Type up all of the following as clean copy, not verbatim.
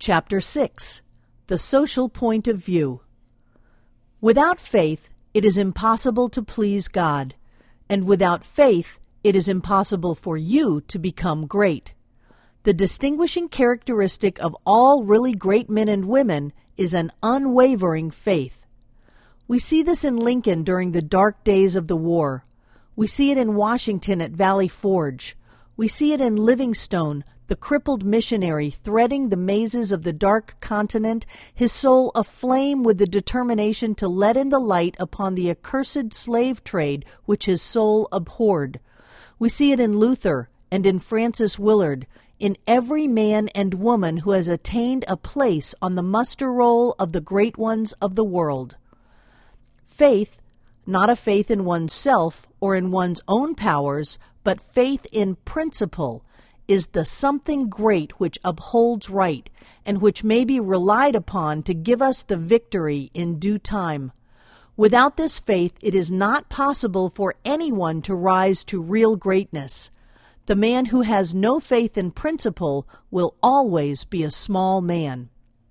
Chapter 6. The Social Point of View. Without faith, it is impossible to please God, and without faith, it is impossible for you to become great. The distinguishing characteristic of all really great men and women is an unwavering faith. We see this in Lincoln during the dark days of the war. We see it in Washington at Valley Forge. We see it in Livingstone, the crippled missionary threading the mazes of the dark continent, his soul aflame with the determination to let in the light upon the accursed slave trade which his soul abhorred. We see it in Luther and in Francis Willard, in every man and woman who has attained a place on the muster roll of the great ones of the world. Faith, not a faith in oneself or in one's own powers, but faith in principle, is the something great which upholds right, and which may be relied upon to give us the victory in due time. Without this faith, it is not possible for anyone to rise to real greatness. The man who has no faith in principle will always be a small man.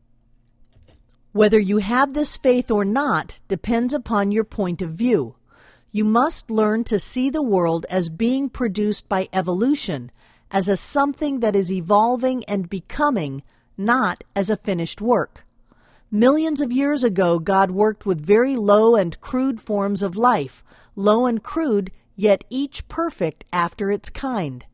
Whether you have this faith or not depends upon your point of view. You must learn to see the world as being produced by evolution, as a something that is evolving and becoming, not as a finished work. Millions of years ago, God worked with very low and crude forms of life, low and crude, yet each perfect after its kind.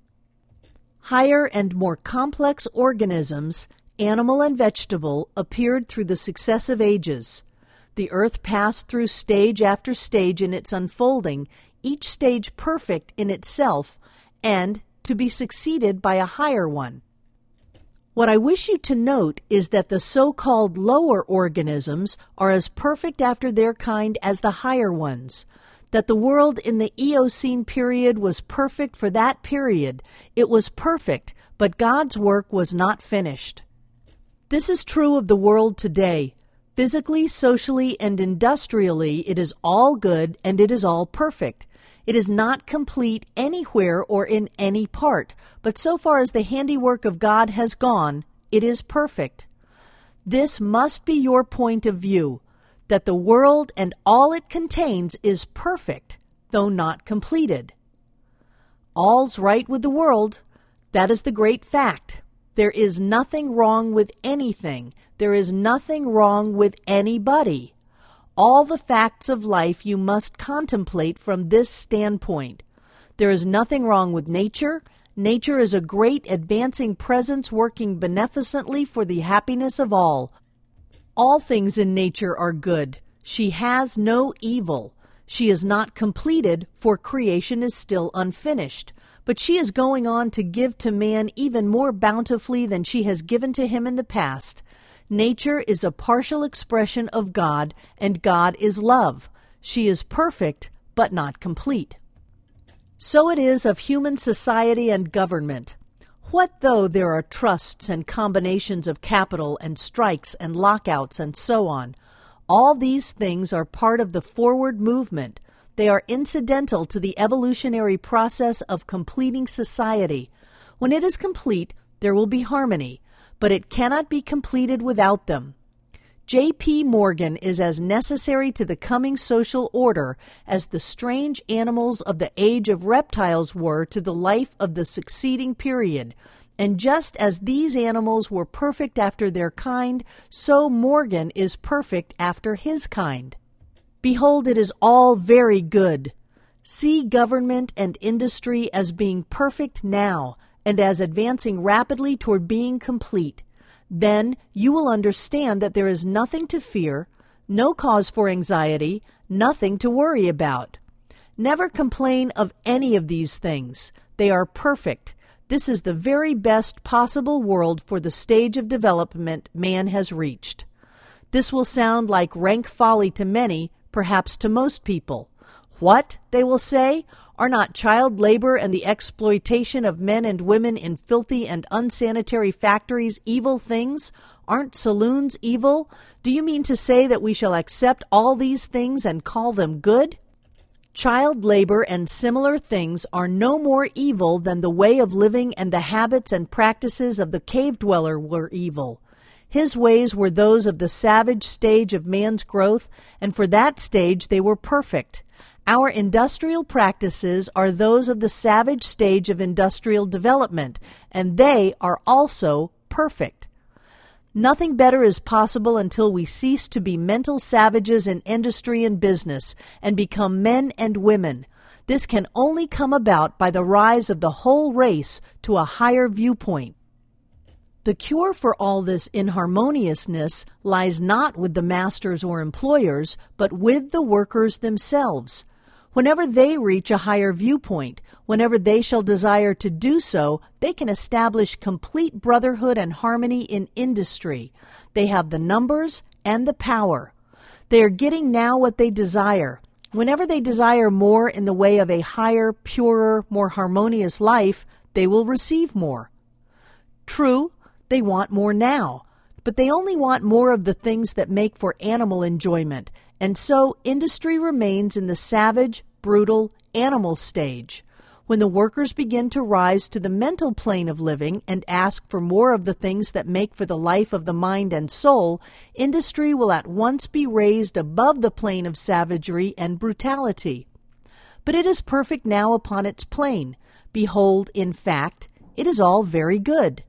Higher and more complex organisms, animal and vegetable, appeared through the successive ages. The earth passed through stage after stage in its unfolding, each stage perfect in itself, and to be succeeded by a higher one. What I wish you to note is that the so-called lower organisms are as perfect after their kind as the higher ones, that the world in the Eocene period was perfect for that period. It was perfect, but God's work was not finished. This is true of the world today. Physically, socially, and industrially, it is all good and it is all perfect. It is not complete anywhere or in any part, but so far as the handiwork of God has gone, it is perfect. This must be your point of view, that the world and all it contains is perfect, though not completed. All's right with the world. That is the great fact. There is nothing wrong with anything. There is nothing wrong with anybody. All the facts of life you must contemplate from this standpoint. There is nothing wrong with nature. Nature is a great advancing presence working beneficently for the happiness of all. All things in nature are good. She has no evil. She is not completed, for creation is still unfinished. But she is going on to give to man even more bountifully than she has given to him in the past. Nature is a partial expression of God, and God is love. She is perfect, but not complete. So it is of human society and government. What though there are trusts and combinations of capital and strikes and lockouts and so on? All these things are part of the forward movement. They are incidental to the evolutionary process of completing society. When it is complete, there will be harmony, but it cannot be completed without them. J.P. Morgan is as necessary to the coming social order as the strange animals of the age of reptiles were to the life of the succeeding period. And just as these animals were perfect after their kind, so Morgan is perfect after his kind. Behold, it is all very good. See government and industry as being perfect now, and as advancing rapidly toward being complete. Then you will understand that there is nothing to fear, no cause for anxiety, nothing to worry about. Never complain of any of these things. They are perfect. This is the very best possible world for the stage of development man has reached. This will sound like rank folly to many, perhaps to most people. What, they will say, are not child labor and the exploitation of men and women in filthy and unsanitary factories evil things? Aren't saloons evil? Do you mean to say that we shall accept all these things and call them good? Child labor and similar things are no more evil than the way of living and the habits and practices of the cave dweller were evil. His ways were those of the savage stage of man's growth, and for that stage they were perfect. Our industrial practices are those of the savage stage of industrial development, and they are also perfect. Nothing better is possible until we cease to be mental savages in industry and business and become men and women. This can only come about by the rise of the whole race to a higher viewpoint. The cure for all this inharmoniousness lies not with the masters or employers, but with the workers themselves. Whenever they reach a higher viewpoint, whenever they shall desire to do so, they can establish complete brotherhood and harmony in industry. They have the numbers and the power. They are getting now what they desire. Whenever they desire more in the way of a higher, purer, more harmonious life, they will receive more. True, they want more now, but they only want more of the things that make for animal enjoyment, and so industry remains in the savage, brutal, animal stage. When the workers begin to rise to the mental plane of living and ask for more of the things that make for the life of the mind and soul, industry will at once be raised above the plane of savagery and brutality. But it is perfect now upon its plane. Behold, in fact, it is all very good.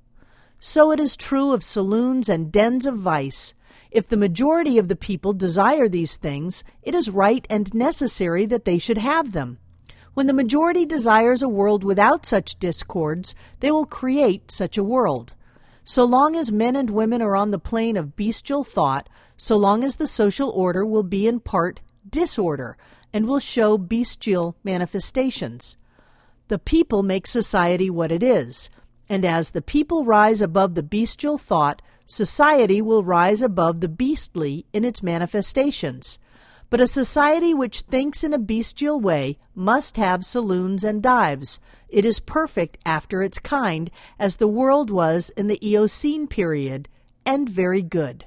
So it is true of saloons and dens of vice. If the majority of the people desire these things, it is right and necessary that they should have them. When the majority desires a world without such discords, they will create such a world. So long as men and women are on the plane of bestial thought, so long as the social order will be in part disorder and will show bestial manifestations. The people make society what it is, and as the people rise above the bestial thought, society will rise above the beastly in its manifestations. But a society which thinks in a bestial way must have saloons and dives. It is perfect after its kind, as the world was in the Eocene period, and very good.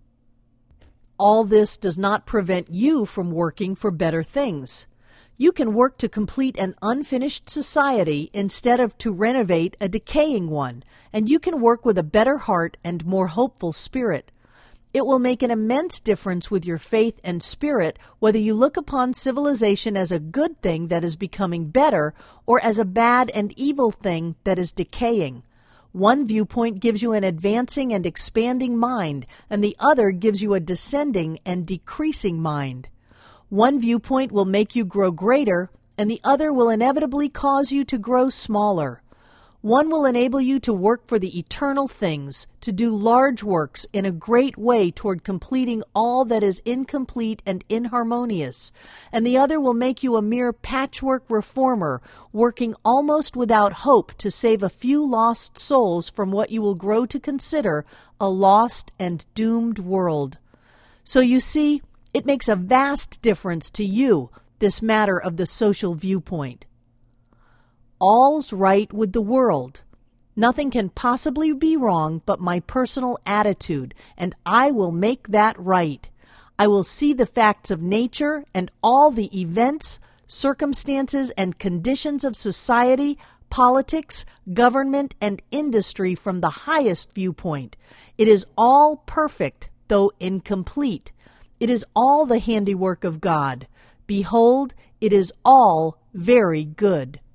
All this does not prevent you from working for better things. You can work to complete an unfinished society instead of to renovate a decaying one, and you can work with a better heart and more hopeful spirit. It will make an immense difference with your faith and spirit whether you look upon civilization as a good thing that is becoming better or as a bad and evil thing that is decaying. One viewpoint gives you an advancing and expanding mind, and the other gives you a descending and decreasing mind. One viewpoint will make you grow greater, and the other will inevitably cause you to grow smaller. One will enable you to work for the eternal things, to do large works in a great way toward completing all that is incomplete and inharmonious, and the other will make you a mere patchwork reformer, working almost without hope to save a few lost souls from what you will grow to consider a lost and doomed world. So you see, it makes a vast difference to you, this matter of the social viewpoint. All's right with the world. Nothing can possibly be wrong but my personal attitude, and I will make that right. I will see the facts of nature and all the events, circumstances, and conditions of society, politics, government, and industry from the highest viewpoint. It is all perfect, though incomplete. It is all the handiwork of God. Behold, it is all very good.